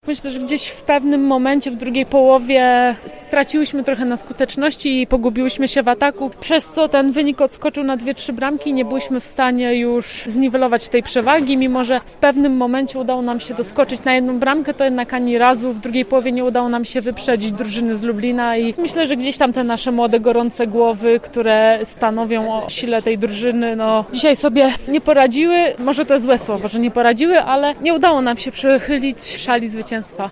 Myślę, że gdzieś w pewnym momencie w drugiej połowie straciłyśmy trochę na skuteczności i pogubiłyśmy się w ataku, przez co ten wynik odskoczył na 2-3 bramki. Nie byłyśmy w stanie już zniwelować tej przewagi, mimo że w pewnym momencie udało nam się doskoczyć na 1 bramkę, to jednak ani razu w drugiej połowie nie udało nam się wyprzedzić drużyny z Lublina i myślę, że gdzieś tam te nasze młode, gorące głowy, które stanowią o sile tej drużyny, dzisiaj sobie nie poradziły. Może to jest złe słowo, że nie poradziły, ale nie udało nam się przechylić szali zwycięstwa.